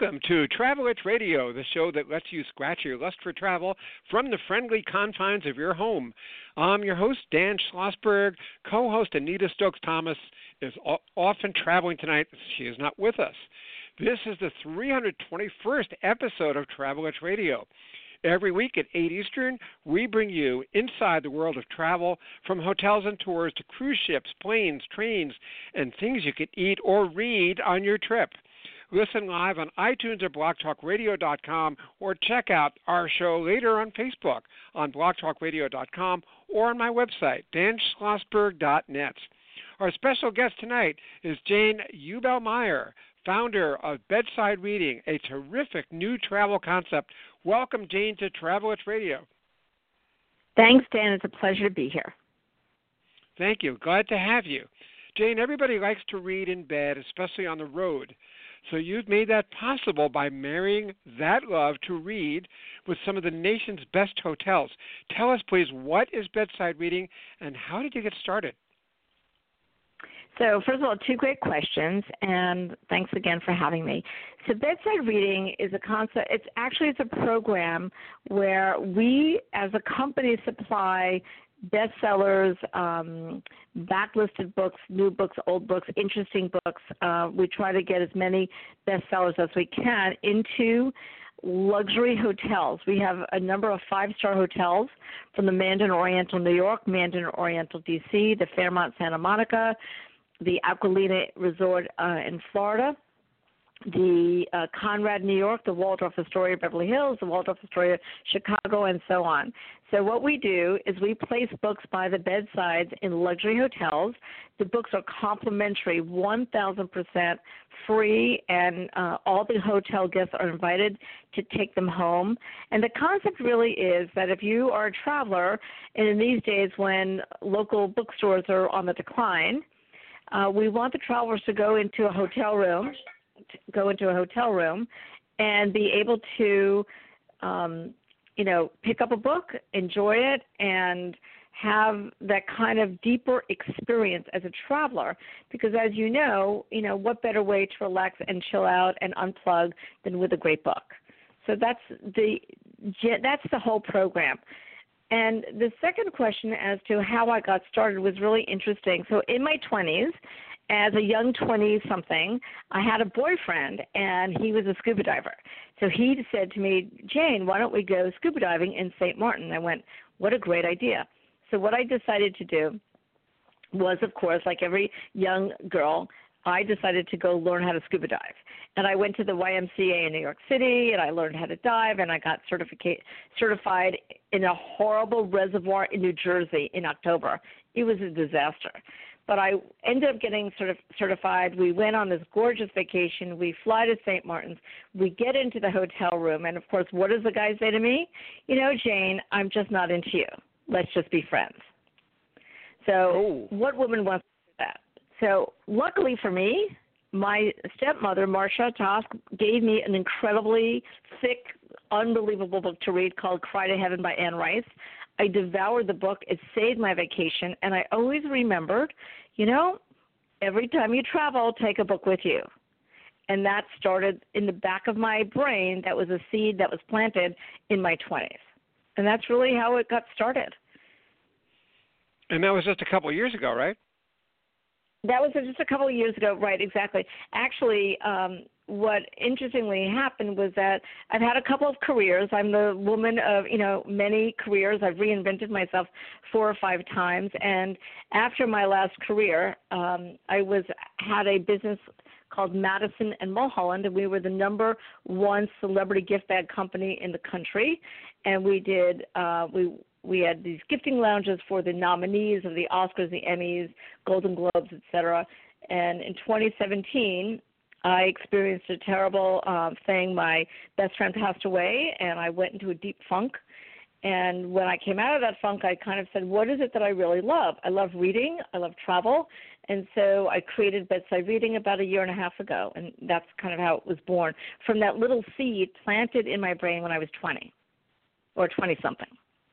Welcome to Travel Itch Radio, the show that lets you scratch your lust for travel from the friendly confines of your home. I'm your host, Dan Schlossberg. Co-host Anita Stokes-Thomas is often traveling tonight. She is not with us. This is the 321st episode of Travel Itch Radio. Every week at 8 Eastern, we bring you inside the world of travel, from hotels and tours to cruise ships, planes, trains, and things you could eat or read on your trip. Listen live on iTunes or blogtalkradio.com, or check out our show later on Facebook on blogtalkradio.com or on my website, danschlossberg.net. Our special guest tonight is Jane Ubel-Meyer, founder of Bedside Reading, a terrific new travel concept. Welcome, Jane, to Travel Itch Radio. Thanks, Dan. It's a pleasure to be here. Thank you. Glad to have you. Jane, everybody likes to read in bed, especially on the road. So you've made that possible by marrying that love to read with some of the nation's best hotels. Tell us, please, what is Bedside Reading and how did you get started? So, first of all, two great questions, and thanks again for having me. So, Bedside Reading is a concept. It's a program where we, as a company, supply bestsellers, backlisted books, new books, old books, interesting books. We try to get as many bestsellers as we can into luxury hotels. We have a number of five-star hotels, from the Mandarin Oriental New York, Mandarin Oriental DC, the Fairmont Santa Monica, the Aquilina Resort in Florida, the Conrad New York, the Waldorf Astoria Beverly Hills, the Waldorf Astoria Chicago, and so on. So what we do is we place books by the bedsides in luxury hotels. The books are complimentary, 1,000% free, and all the hotel guests are invited to take them home. And the concept really is that if you are a traveler, and in these days when local bookstores are on the decline, we want the travelers to go into a hotel room and be able to, pick up a book, enjoy it, and have that kind of deeper experience as a traveler. Because as you know, what better way to relax and chill out and unplug than with a great book? So that's the whole program. And the second question as to how I got started was really interesting. So in my 20s, as a young 20-something, I had a boyfriend, and he was a scuba diver. So he said to me, Jane, why don't we go scuba diving in St. Martin? I went, what a great idea. So what I decided to do was, of course, like every young girl, I decided to go learn how to scuba dive. And I went to the YMCA in New York City, and I learned how to dive, and I got certified in a horrible reservoir in New Jersey in October. It was a disaster. But I ended up getting certified. We went on this gorgeous vacation. We fly to St. Martin's. We get into the hotel room, and, of course, what does the guy say to me? Jane, I'm just not into you. Let's just be friends. So What woman wants to do that? So luckily for me, my stepmother, Marcia Tosk, gave me an incredibly thick, unbelievable book to read called Cry to Heaven by Anne Rice. I devoured the book. It saved my vacation, and I always remembered, every time you travel, take a book with you. And that started in the back of my brain. That was a seed that was planted in my 20s. And that's really how it got started. And that was just a couple of years ago, right? That was just a couple of years ago, right, exactly. Actually, what interestingly happened was that I've had a couple of careers. I'm the woman of, many careers. I've reinvented myself 4 or 5 times. And after my last career, I had a business called Madison and Mulholland, and we were the number 1 celebrity gift bag company in the country. And we did we had these gifting lounges for the nominees of the Oscars, the Emmys, Golden Globes, etc. And in 2017, I experienced a terrible thing. My best friend passed away, and I went into a deep funk. And when I came out of that funk, I kind of said, what is it that I really love? I love reading. I love travel. And so I created Bedside Reading about 1.5 years ago, and that's kind of how it was born, from that little seed planted in my brain when I was 20 or 20-something.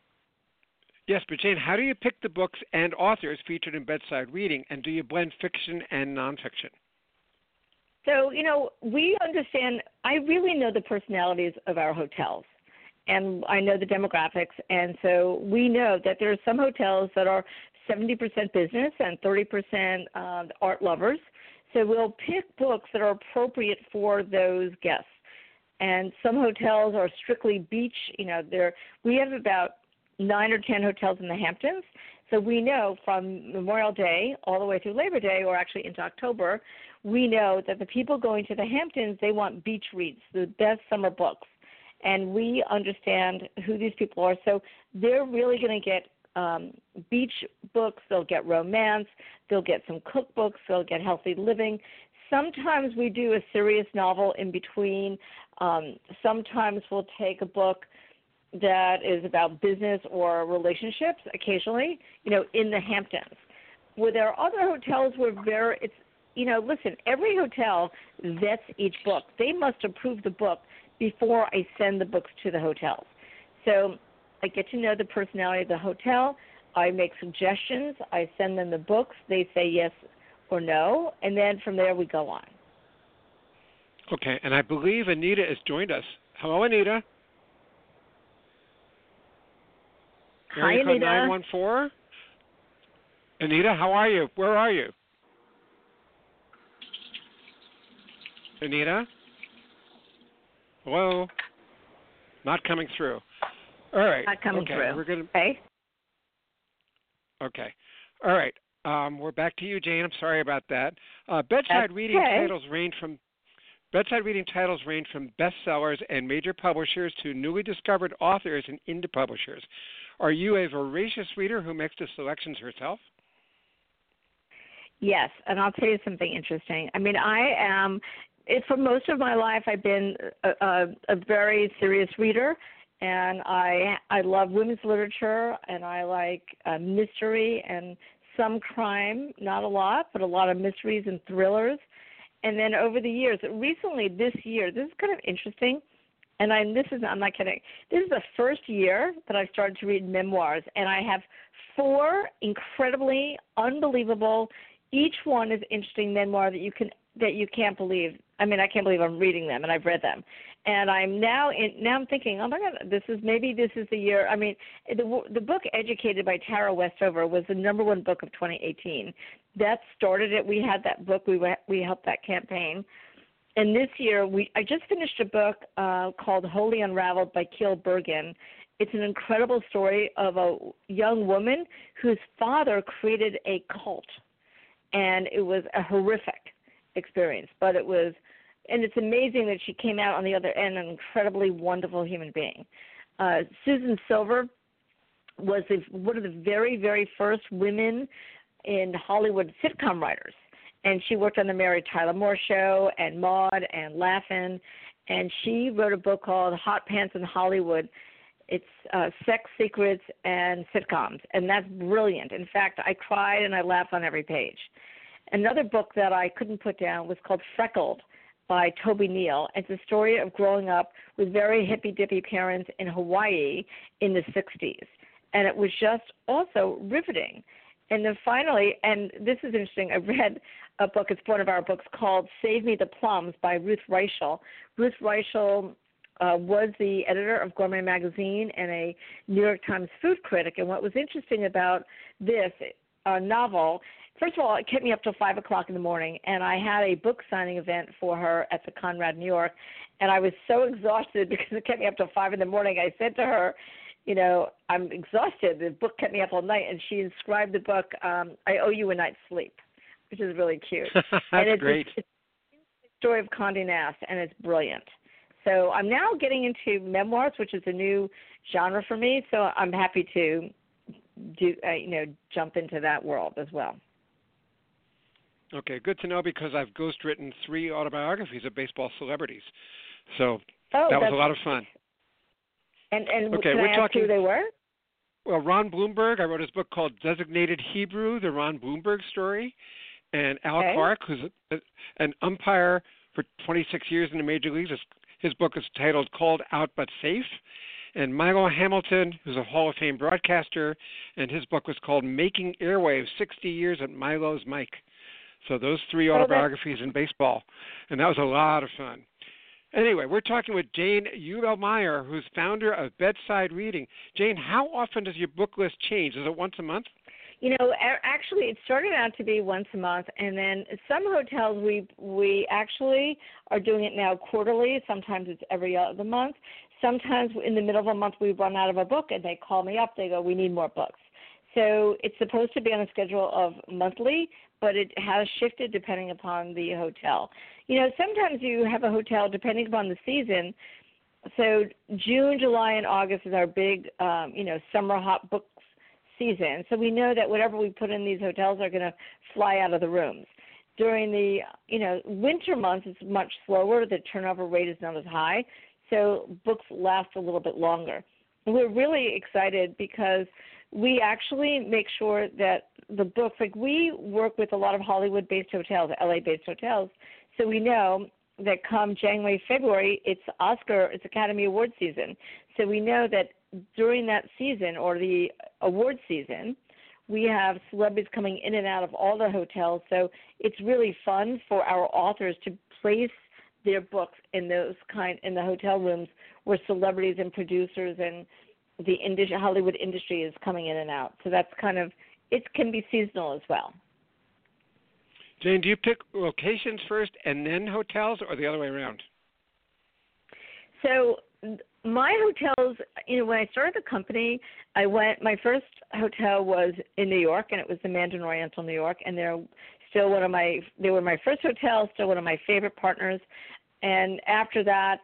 Yes, but Jane, how do you pick the books and authors featured in Bedside Reading, and do you blend fiction and nonfiction? So, we understand, I really know the personalities of our hotels, and I know the demographics, and so we know that there are some hotels that are 70% business and 30% art lovers. So we'll pick books that are appropriate for those guests. And some hotels are strictly beach. We have about 9 or 10 hotels in the Hamptons. So we know from Memorial Day all the way through Labor Day, or actually into October, we know that the people going to the Hamptons, they want beach reads, the best summer books. And we understand who these people are. So they're really going to get beach books. They'll get romance. They'll get some cookbooks. They'll get healthy living. Sometimes we do a serious novel in between. Sometimes we'll take a book that is about business or relationships occasionally, in the Hamptons. Where there are other hotels where listen, every hotel vets each book. They must approve the book before I send the books to the hotels. So I get to know the personality of the hotel. I make suggestions. I send them the books. They say yes or no, and then from there we go on. Okay, and I believe Anita has joined us. Hello, Anita. Hi, Anita. 914. Anita, how are you? Where are you? Anita? Hello? Not coming through. All right. Not coming through. We're gonna... Okay. Okay. All right. We're back to you, Jane. I'm sorry about that. Bedside reading titles range from bestsellers and major publishers to newly discovered authors and indie publishers. Are you a voracious reader who makes the selections herself? Yes, and I'll tell you something interesting. I mean, I am. For most of my life, I've been a very serious reader, and I love women's literature, and I like mystery and some crime, not a lot, but a lot of mysteries and thrillers. And then over the years, recently this year, this is kind of interesting, and I'm not kidding. This is the first year that I've started to read memoirs, and I have 4 incredibly unbelievable. Each one is interesting memoir that you can't believe. I mean, I can't believe I'm reading them, and I've read them. And I'm now thinking, oh my God, this is the year. I mean, the book Educated by Tara Westover was the #1 book of 2018. That started it. We had that book. We helped that campaign. And this year, I just finished a book called Wholly Unraveled by Keel Bergen. It's an incredible story of a young woman whose father created a cult, and it was a horrific experience, but it's amazing that she came out on the other end an incredibly wonderful human being. Susan Silver was one of the very, very first women in Hollywood sitcom writers, and she worked on the Mary Tyler Moore Show and Maude and Laugh-In, and she wrote a book called Hot Pants in Hollywood. It's sex, secrets, and sitcoms, and that's brilliant. In fact, I cried and I laughed on every page. Another book that I couldn't put down was called Freckled by Toby Neal. It's a story of growing up with very hippy-dippy parents in Hawaii in the 60s. And it was just also riveting. And then finally, and this is interesting, I read a book, it's one of our books, called Save Me the Plums by Ruth Reichel. Ruth Reichel was the editor of Gourmet Magazine and a New York Times food critic. And what was interesting about this novel, first of all, it kept me up till 5 o'clock in the morning, and I had a book signing event for her at the Conrad, New York, and I was so exhausted because it kept me up till 5 in the morning. I said to her, I'm exhausted. The book kept me up all night, and she inscribed the book, I Owe You a Night's Sleep, which is really cute. That's great. It's the story of Condé Nast, and it's brilliant. So I'm now getting into memoirs, which is a new genre for me, so I'm happy to jump into that world as well. Okay, good to know because I've ghostwritten 3 autobiographies of baseball celebrities. So that was a lot of fun. And okay, can I ask who they were? Well, Ron Bloomberg, I wrote his book called Designated Hebrew, The Ron Bloomberg Story. And Al Clark, who's an umpire for 26 years in the major leagues. His book is titled Called Out But Safe. And Milo Hamilton, who's a Hall of Fame broadcaster, and his book was called Making Airwaves, 60 Years at Milo's Mic. So those 3 autobiographies in baseball. And that was a lot of fun. Anyway, we're talking with Jane Ubelmeyer, who's founder of Bedside Reading. Jane, how often does your book list change? Is it once a month? Actually, it started out to be once a month, and then some hotels we actually are doing it now quarterly. Sometimes it's every other month. Sometimes in the middle of a month we run out of a book, and they call me up. They go, "We need more books." So it's supposed to be on a schedule of monthly, but it has shifted depending upon the hotel. Sometimes you have a hotel depending upon the season. So June, July, and August is our big, summer hot book season. So we know that whatever we put in these hotels are going to fly out of the rooms. During the, winter months, it's much slower. The turnover rate is not as high. So books last a little bit longer. We're really excited because we actually make sure that the books, like we work with a lot of Hollywood-based hotels, LA-based hotels. So we know that come January, February, it's Academy Award season. So we know that during that season or the award season, we have celebrities coming in and out of all the hotels. So it's really fun for our authors to place their books in the hotel rooms where celebrities and producers and the Hollywood industry is coming in and out. So that's it can be seasonal as well. Jane, do you pick locations first and then hotels, or the other way around? So my hotels, when I started the company, my first hotel was in New York, and it was the Mandarin Oriental, New York, and they're still they were my first hotel, still one of my favorite partners. And after that,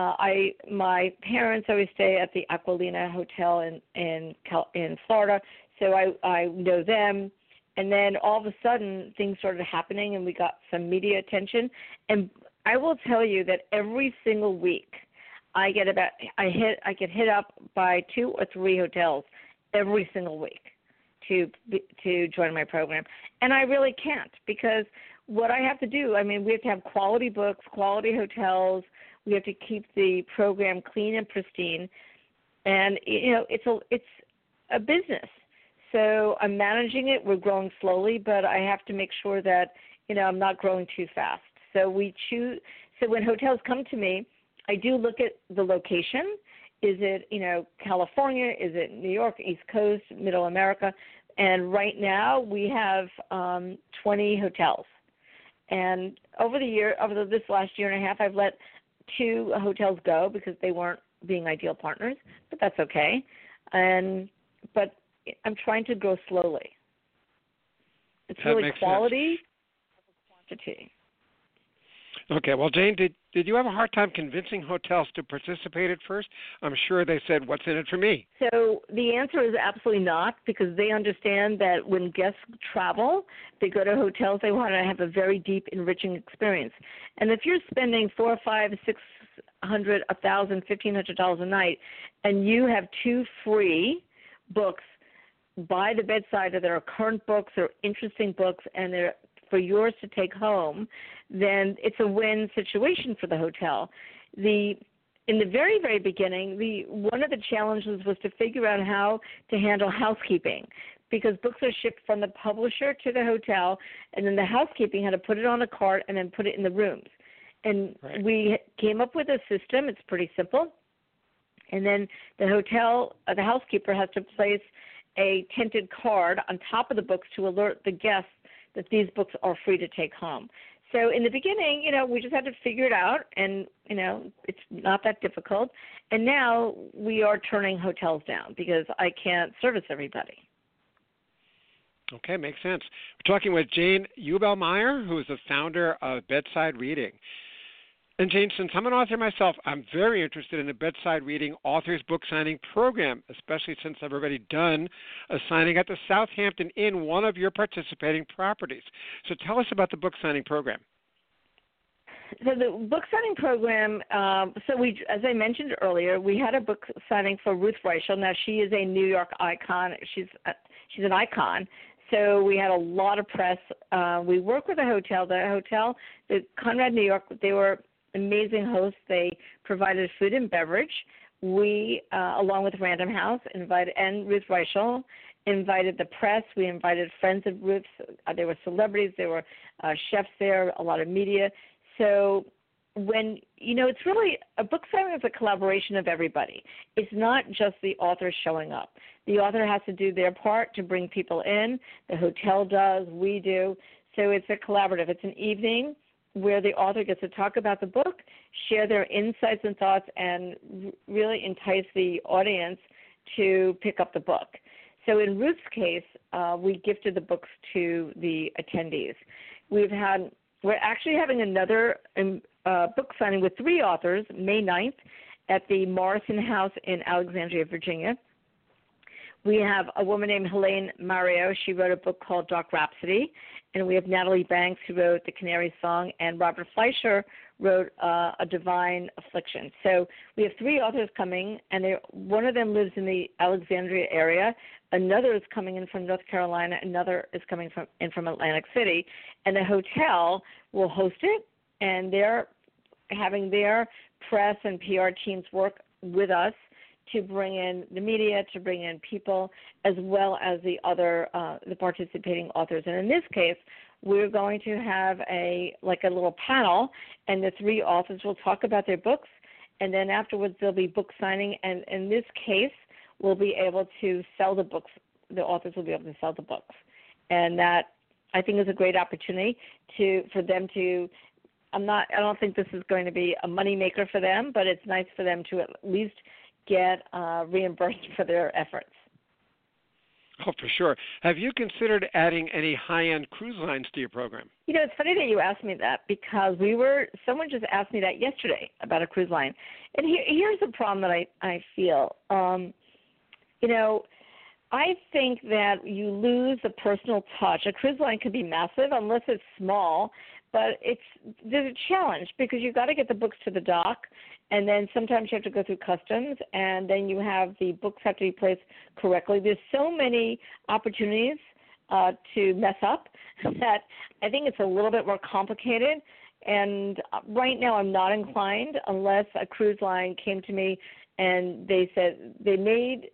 my parents always stay at the Aquilina Hotel in Florida, so I know them. And then all of a sudden, things started happening, and we got some media attention. And I will tell you that every single week, I get hit up by 2 or 3 hotels every single week to join my program, and I really can't, because what I have to do, we have to have quality books, quality hotels. We have to keep the program clean and pristine, and it's a business. So I'm managing it. We're growing slowly, but I have to make sure that I'm not growing too fast. So when hotels come to me, I do look at the location. Is it California? Is it New York, East Coast, Middle America? And right now we have 20 hotels. And over this last year and a half, I've let 2 hotels go because they weren't being ideal partners, but that's okay. But I'm trying to grow slowly. It's that really quality sense. over quantity. Okay. Well, Jane, did you have a hard time convincing hotels to participate at first? I'm sure they said, "What's in it for me?" So the answer is absolutely not, because they understand that when guests travel, they go to hotels, they want to have a very deep, enriching experience. And if you're spending $400, $500, $600, $1,000, $1,500 a night, and you have 2 free books by the bedside that are current books or interesting books, and they're for yours to take home, then it's a win situation for the hotel. In the very, very beginning, one of the challenges was to figure out how to handle housekeeping, because books are shipped from the publisher to the hotel, and then the housekeeping had to put it on a cart and then put it in the rooms. And right. We came up with a system. It's pretty simple. And then the housekeeper has to place a tinted card on top of the books to alert the guests that these books are free to take home. So in the beginning, we just had to figure it out, and, it's not that difficult. And now we are turning hotels down because I can't service everybody. Okay, makes sense. We're talking with Jane Ubelmeyer, who is the founder of Bedside Reading. And Jane, since I'm an author myself, I'm very interested in the Bedside Reading Authors Book Signing Program, especially since I've already done a signing at the Southampton Inn, one of your participating properties. So tell us about the book signing program. So the book signing program, as I mentioned earlier, we had a book signing for Ruth Reichel. Now, she is a New York icon. She's an icon. So we had a lot of press. We work with a hotel. The Conrad New York, they were amazing hosts. They provided food and beverage. We, along with Random House, and Ruth Reichel, invited the press. We invited friends of Ruth's. There were celebrities. There were chefs there, a lot of media. So when, it's really, a book signing is a collaboration of everybody. It's not just the author showing up. The author has to do their part to bring people in. The hotel does, we do. So it's a collaborative. It's an evening where the author gets to talk about the book, share their insights and thoughts, and really entice the audience to pick up the book. So in Ruth's case, we gifted the books to the attendees. We're actually having another book signing with 3 authors May 9th at the Morrison House in Alexandria, Virginia. We have a woman named Helene Mario. She wrote a book called Dark Rhapsody. And we have Natalie Banks, who wrote The Canary Song, and Robert Fleischer wrote A Divine Affliction. So we have 3 authors coming, and one of them lives in the Alexandria area. Another is coming in from North Carolina. Another is coming in from Atlantic City. And the hotel will host it, and they're having their press and PR teams work with us to bring in the media, to bring in people, as well as the other the participating authors. And in this case, we're going to have a little panel, and the 3 authors will talk about their books, and then afterwards there'll be book signing. And in this case, we'll be able to sell the books. The authors will be able to sell the books, and that I think is a great opportunity for them to. I don't think this is going to be a moneymaker for them, but it's nice for them to at least get reimbursed for their efforts. Oh, for sure. Have you considered adding any high-end cruise lines to your program? It's funny that you asked me that, because someone just asked me that yesterday about a cruise line. And here's the problem that I feel. I think that you lose the personal touch. A cruise line can be massive unless it's small, but there's a challenge because you've got to get the books to the dock, and then sometimes you have to go through customs, and then you have the books have to be placed correctly. There's so many opportunities to mess up that I think it's a little bit more complicated. And right now I'm not inclined unless a cruise line came to me and they said they made,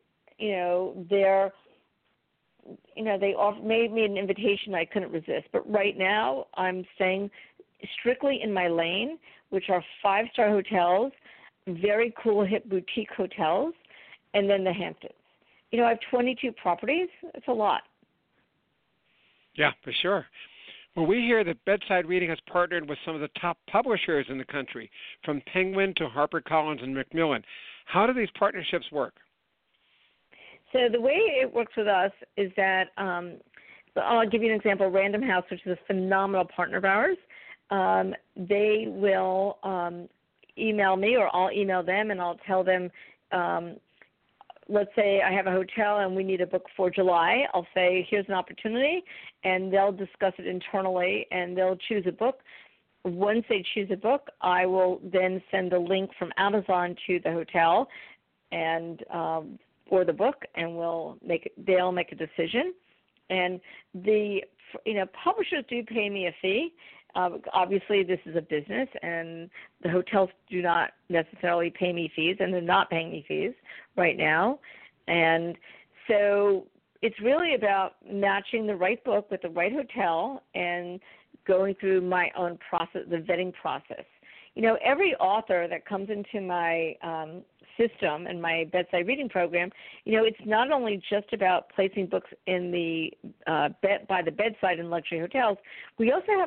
made me an invitation I couldn't resist. But right now I'm staying strictly in my lane, which are 5-star hotels, very cool hip boutique hotels, and then the Hamptons. I have 22 properties. It's a lot. Yeah, for sure. Well, we hear that Bedside Reading has partnered with some of the top publishers in the country, from Penguin to HarperCollins and Macmillan. How do these partnerships work? So the way it works with us is that I'll give you an example. Random House, which is a phenomenal partner of ours, they will email me, or I'll email them, and I'll tell them, let's say I have a hotel and we need a book for July. I'll say, here's an opportunity, and they'll discuss it internally, and they'll choose a book. Once they choose a book, I will then send a link from Amazon to the hotel and for the book, and they'll make a decision. And the publishers do pay me a fee. Obviously, this is a business, and the hotels do not necessarily pay me fees, and they're not paying me fees right now. And so it's really about matching the right book with the right hotel and going through my own process, the vetting process. Every author that comes into my system and my bedside reading program, it's not only just about placing books in the by the bedside in luxury hotels. We also have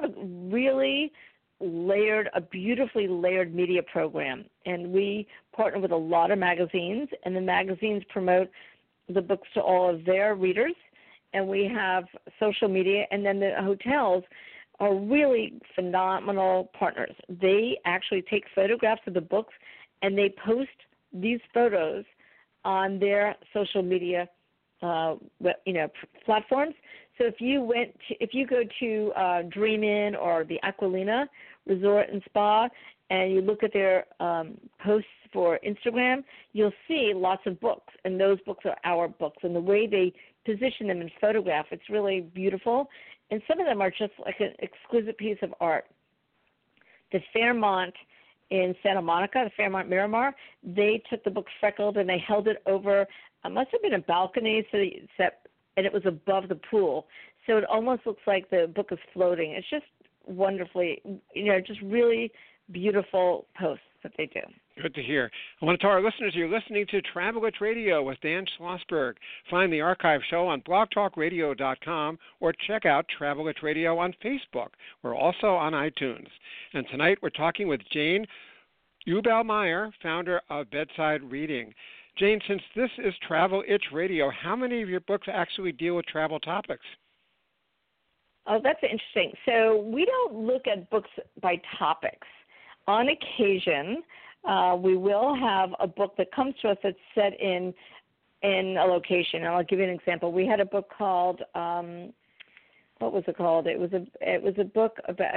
a beautifully layered media program, and we partner with a lot of magazines, and the magazines promote the books to all of their readers, and we have social media, and then the hotels are really phenomenal partners. They actually take photographs of the books, and they post these photos on their social media, platforms. So if you go to Dream Inn or the Aquilina Resort and Spa, and you look at their posts for Instagram, you'll see lots of books, and those books are our books. And the way they position them in photograph, it's really beautiful. And some of them are just like an exquisite piece of art. The Fairmont in Santa Monica, the Fairmont Miramar, they took the book Freckled and they held it over, it must have been a balcony, and it was above the pool. So it almost looks like the book is floating. It's just wonderfully, just really beautiful posts that they do. Good to hear. I want to tell our listeners you're listening to Travel It Radio with Dan Schlossberg. Find the archive show on blogtalkradio.com or check out Travel It Radio on Facebook. We're also on iTunes. And tonight we're talking with Jane Ubelmeyer, founder of Bedside Reading. Jane, since this is Travel It Radio, how many of your books actually deal with travel topics? Oh, that's interesting. So we don't look at books by topics. On occasion, we will have a book that comes to us that's set in a location. And I'll give you an example. We had a book called what was it called? It was a book about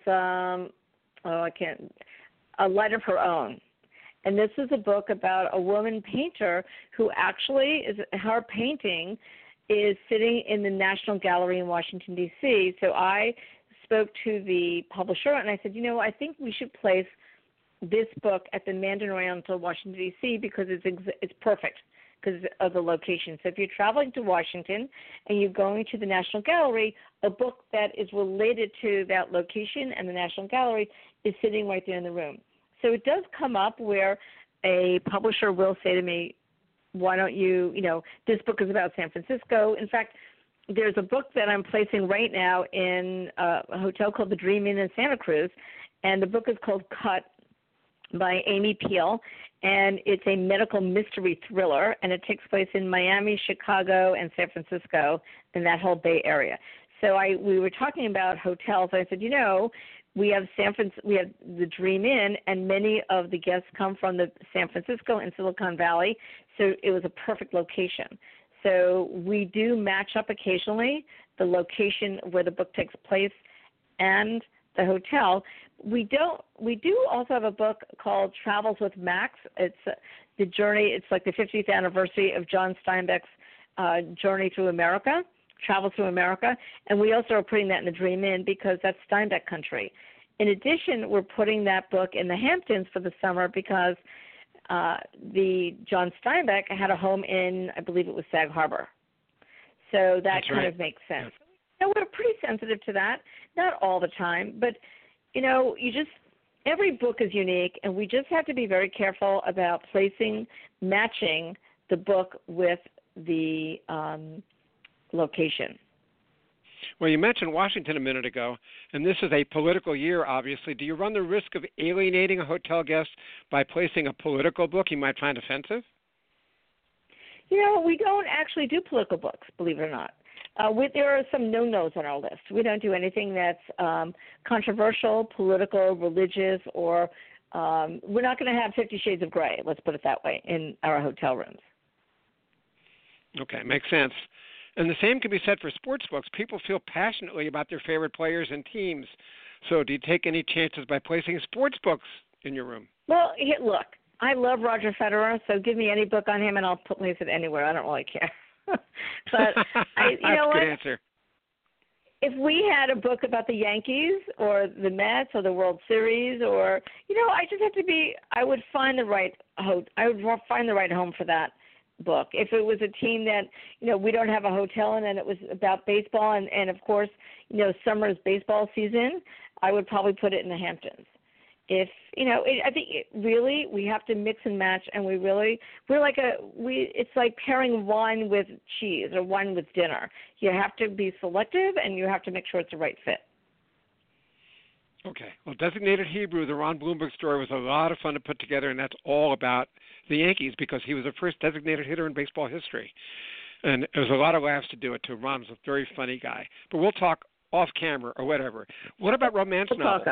A Light of Her Own. And this is a book about a woman painter who actually her painting is sitting in the National Gallery in Washington, D.C. So I spoke to the publisher and I said, I think we should place this book at the Mandarin Oriental, Washington, D.C. because it's perfect because of the location. So if you're traveling to Washington and you're going to the National Gallery, a book that is related to that location and the National Gallery is sitting right there in the room. So it does come up where a publisher will say to me, why don't you, this book is about San Francisco. In fact, there's a book that I'm placing right now in a hotel called the Dream Inn in Santa Cruz, and the book is called Cut by Amy Peel, and it's a medical mystery thriller, and it takes place in Miami, Chicago, and San Francisco, in that whole Bay Area. So we were talking about hotels. I said, we have we have the Dream Inn, and many of the guests come from the San Francisco and Silicon Valley, so it was a perfect location. So we do match up occasionally the location where the book takes place and the hotel. We do also have a book called Travels with Max. It's the journey. It's like the 50th anniversary of John Steinbeck's journey through America. Travel Through America, and we also are putting that in the Dream Inn because that's Steinbeck country. In addition, we're putting that book in the Hamptons for the summer because the John Steinbeck had a home in, I believe it was Sag Harbor. So that kind of makes sense. So we're pretty sensitive to that, not all the time, but every book is unique, and we just have to be very careful about matching the book with the location. Well, you mentioned Washington a minute ago, and this is a political year, obviously. Do you run the risk of alienating a hotel guest by placing a political book he might find offensive? We don't actually do political books, believe it or not. There are some no-nos on our list. We don't do anything that's controversial, political, religious, or we're not going to have 50 Shades of Grey, let's put it that way, in our hotel rooms. Okay, makes sense. And the same can be said for sports books. People feel passionately about their favorite players and teams. So do you take any chances by placing sports books in your room? Well, look, I love Roger Federer, so give me any book on him and I'll place it anywhere. I don't really care. But That's a good answer. If we had a book about the Yankees or the Mets or the World Series or, I would find the right home for that book. If it was a team that, we don't have a hotel in and it was about baseball and of course, summer's baseball season, I would probably put it in the Hamptons. If, I think really we have to mix and match, and it's like pairing wine with cheese or wine with dinner. You have to be selective and you have to make sure it's the right fit. Okay. Well, Designated Hebrew, the Ron Blumberg story, was a lot of fun to put together, and that's all about the Yankees because he was the first designated hitter in baseball history. And it was a lot of laughs to do it, too. Ron was a very funny guy. But we'll talk off camera or whatever. What about romance novels?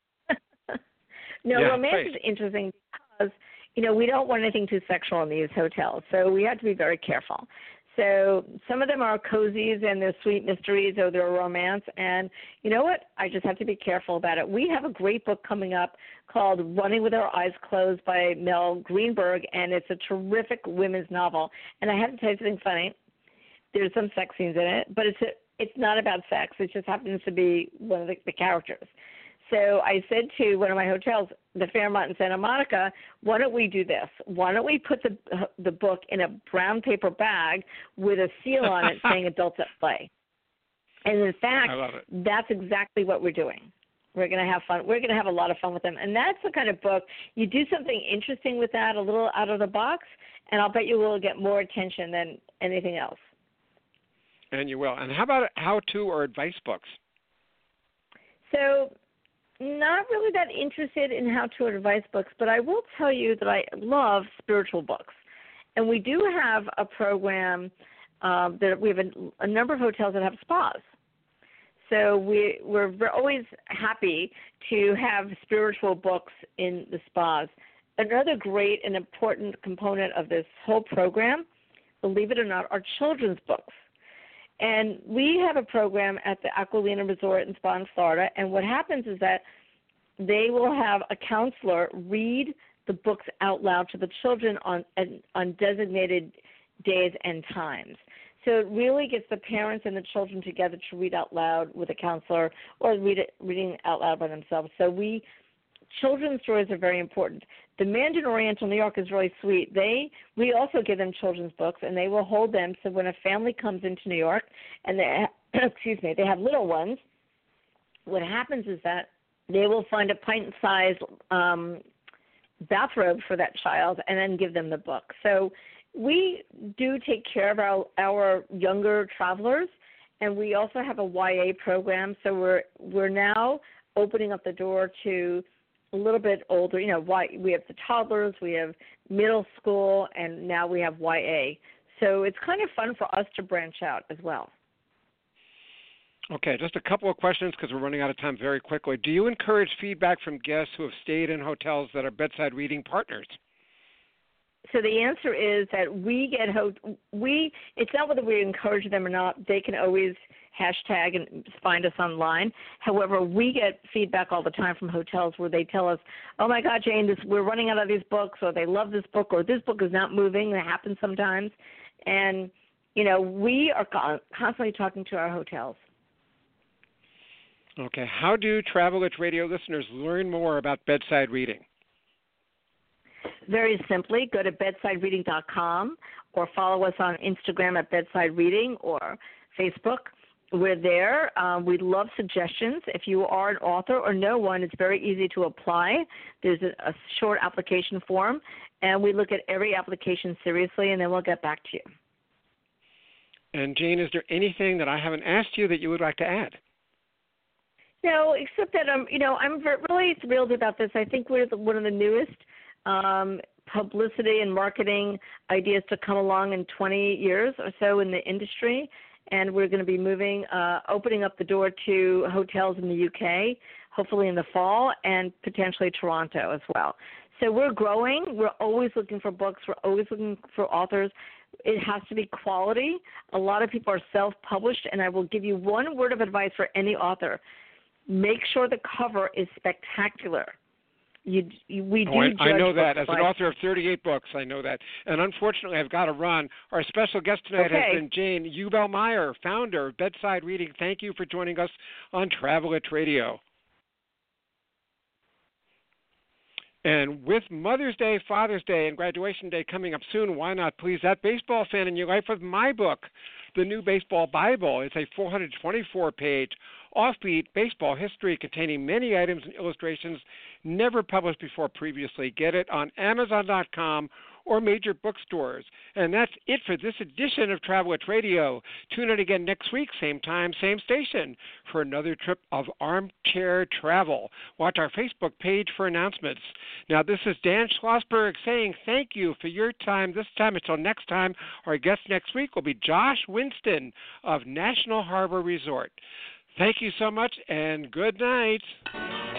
Romance is interesting because, we don't want anything too sexual in these hotels, so we have to be very careful. So some of them are cozies and they're sweet mysteries or they're romance. And you know what? I just have to be careful about it. We have a great book coming up called Running with Our Eyes Closed by Mel Greenberg, and it's a terrific women's novel. And I have to tell you something funny. There's some sex scenes in it, but it's not about sex. It just happens to be one of the characters. So I said to one of my hotels, the Fairmont in Santa Monica, why don't we do this? Why don't we put the book in a brown paper bag with a seal on it saying Adults at Play? And in fact, that's exactly what we're doing. We're going to have fun. We're going to have a lot of fun with them. And that's the kind of book, you do something interesting with that, a little out of the box, and I'll bet you will get more attention than anything else. And you will. And how about how-to or advice books? So not really that interested in how-to or advice books, but I will tell you that I love spiritual books. And we do have a program that we have a number of hotels that have spas. So we're always happy to have spiritual books in the spas. Another great and important component of this whole program, believe it or not, are children's books. And we have a program at the Aquilina Resort and Spa in Florida, and what happens is that they will have a counselor read the books out loud to the children on designated days and times. So it really gets the parents and the children together to read out loud with a counselor or reading out loud by themselves. So children's stories are very important. The Mandarin Oriental New York is really sweet. We also give them children's books, and they will hold them. So when a family comes into New York and they have little ones, what happens is that they will find a pint-sized bathrobe for that child and then give them the book. So we do take care of our younger travelers, and we also have a YA program. So we're now opening up the door to a little bit older. We have the toddlers, we have middle school, and now we have YA. So it's kind of fun for us to branch out as well. Okay, just a couple of questions because we're running out of time very quickly. Do you encourage feedback from guests who have stayed in hotels that are bedside reading partners? So the answer is that it's not whether we encourage them or not. They can always hashtag and find us online. However, we get feedback all the time from hotels where they tell us, oh, my God, Jane, we're running out of these books, or they love this book, or this book is not moving. That happens sometimes. And, we are constantly talking to our hotels. Okay. How do Travel Itch Radio listeners learn more about bedside reading? Very simply, go to bedsidereading.com or follow us on Instagram at Bedside Reading or Facebook. We're there. We love suggestions. If you are an author or know one, it's very easy to apply. There's a short application form, and we look at every application seriously, and then we'll get back to you. And, Jane, is there anything that I haven't asked you that you would like to add? No, except that I'm really thrilled about this. I think we're one of the newest publicity and marketing ideas to come along in 20 years or so in the industry, and we're going to be opening up the door to hotels in the UK, hopefully in the fall, and potentially Toronto as well. So we're growing. We're always looking for books. We're always looking for authors. It has to be quality. A lot of people are self-published, and I will give you one word of advice for any author. Make sure the cover is spectacular. I know that. As an author of 38 books, I know that. And unfortunately, I've got to run. Our special guest tonight has been Jane Ubelmeyer, founder of Bedside Reading. Thank you for joining us on Travel Itch Radio. And with Mother's Day, Father's Day, and Graduation Day coming up soon, why not please that baseball fan in your life with my book, The New Baseball Bible. It's a 424-page offbeat baseball history containing many items and illustrations never published before previously. Get it on Amazon.com or major bookstores. And that's it for this edition of Travel Itch Radio. Tune in again next week, same time, same station, for another trip of armchair travel. Watch our Facebook page for announcements. Now, this is Dan Schlossberg saying thank you for your time this time. Until next time, our guest next week will be Josh Winston of National Harbor Resort. Thank you so much, and good night.